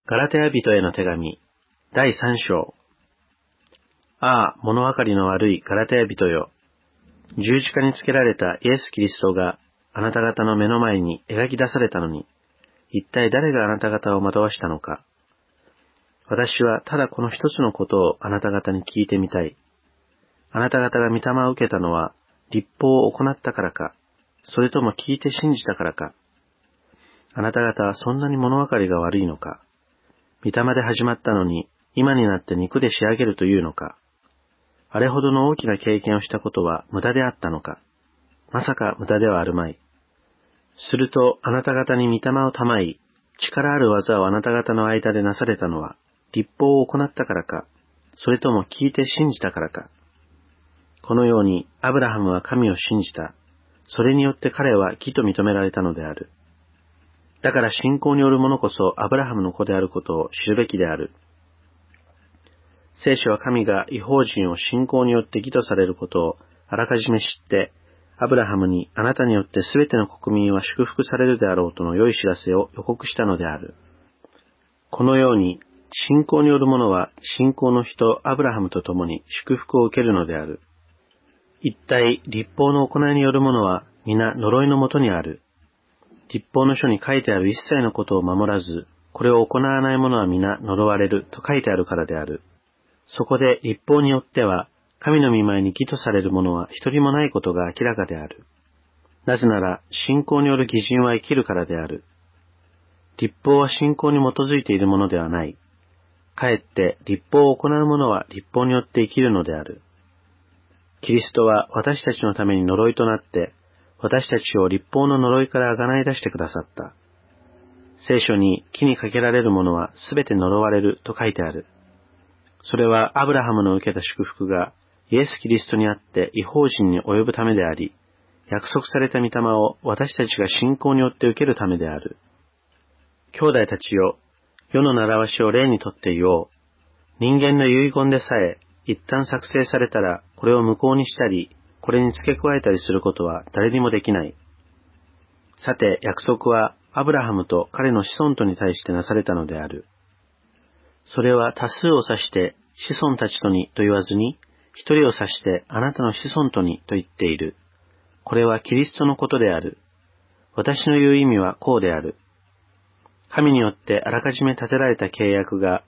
ガラテヤ人への手紙、第3章。ああ、物分かりの悪いガラテヤ人よ。十字架につけられたイエス・キリストがあなた方の目の前に描き出されたのに、一体誰があなた方を惑わしたのか。私はただこの一つのことをあなた方に聞いてみたい。あなた方が御霊を受けたのは、律法を行ったからか、それとも聞いて信じたからか。あなた方はそんなに物分かりが悪いのか。御霊で始まったのに、今になって肉で仕上げるというのか。あれほどの大きな経験をしたことは無駄であったのか。まさか無駄ではあるまい。するとあなた方に御霊を賜い、力ある技をあなた方の間でなされたのは、律法を行ったからか、それとも聞いて信じたからか。このようにアブラハムは神を信じた。それによって彼は義と認められたのである。だから信仰による者こそアブラハムの子であることを知るべきである。聖書は神が異邦人を信仰によって義とされることをあらかじめ知って、アブラハムにあなたによってすべての国民は祝福されるであろうとの良い知らせを予告したのである。このように信仰による者は信仰の人アブラハムと共に祝福を受けるのである。一体律法の行いによる者は皆呪いのもとにある。律法の書に書いてある一切のことを守らず、これを行わない者は皆呪われると書いてあるからである。そこで律法によっては、神の御前に義とされる者は一人もないことが明らかである。なぜなら、信仰による義人は生きるからである。律法は信仰に基づいているものではない。かえって律法を行う者は律法によって生きるのである。キリストは私たちのために呪いとなって、私たちを律法の呪いから贖い出してくださった。聖書に木にかけられる者はすべて呪われると書いてある。それはアブラハムの受けた祝福がイエス・キリストにあって異邦人に及ぶためであり、約束された御霊を私たちが信仰によって受けるためである。兄弟たちよ、世の習わしを例にとって言おう。人間の遺言でさえ一旦作成されたらこれを無効にしたり、これに付け加えたりすることは誰にもできない。さて、約束はアブラハムと彼の子孫とに対してなされたのである。それは多数を指して子孫たちとにと言わずに、一人を指してあなたの子孫とにと言っている。これはキリストのことである。私の言う意味はこうである。神によってあらかじめ立てられた契約が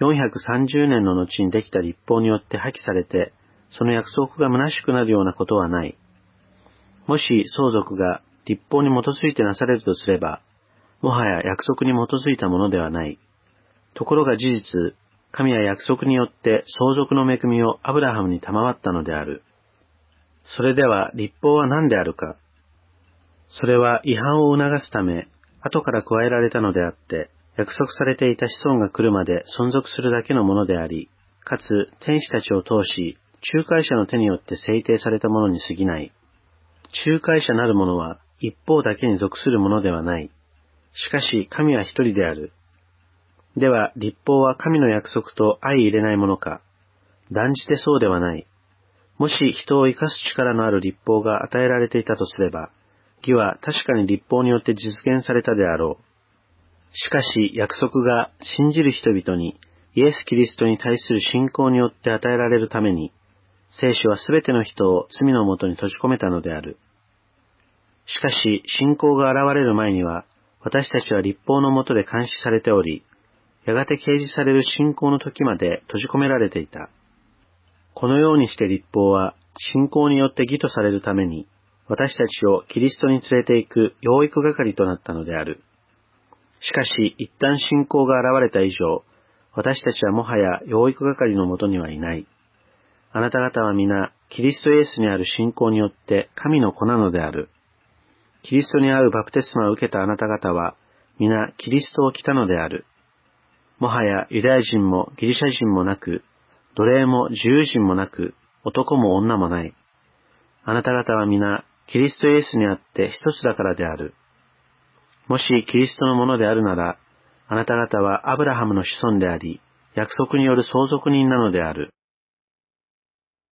430年の後にできた律法によって破棄されて、その約束が虚しくなるようなことはない。もし相続が律法に基づいてなされるとすれば、もはや約束に基づいたものではない。ところが事実、神は約束によって相続の恵みをアブラハムに賜ったのである。それでは律法は何であるか。それは違反を促すため、後から加えられたのであって、約束されていた子孫が来るまで存続するだけのものであり、かつ天使たちを通し、仲介者の手によって制定されたものに過ぎない。仲介者なる者は一方だけに属するものではない。しかし神は一人である。では律法は神の約束と相入れないものか。断じてそうではない。もし人を生かす力のある律法が与えられていたとすれば、義は確かに律法によって実現されたであろう。しかし約束が信じる人々にイエス・キリストに対する信仰によって与えられるために、聖書はすべての人を罪のもとに閉じ込めたのである。しかし信仰が現れる前には、私たちは律法のもとで監視されており、やがて掲示される信仰の時まで閉じ込められていた。このようにして律法は信仰によって義とされるために、私たちをキリストに連れて行く養育係となったのである。しかし一旦信仰が現れた以上、私たちはもはや養育係のもとにはいない。あなた方は皆、キリストイエスにある信仰によって神の子なのである。キリストにあうバプテスマを受けたあなた方は、皆キリストを着たのである。もはやユダヤ人もギリシャ人もなく、奴隷も自由人もなく、男も女もない。あなた方は皆、キリストイエスにあって一つだからである。もしキリストのものであるなら、あなた方はアブラハムの子孫であり、約束による相続人なのである。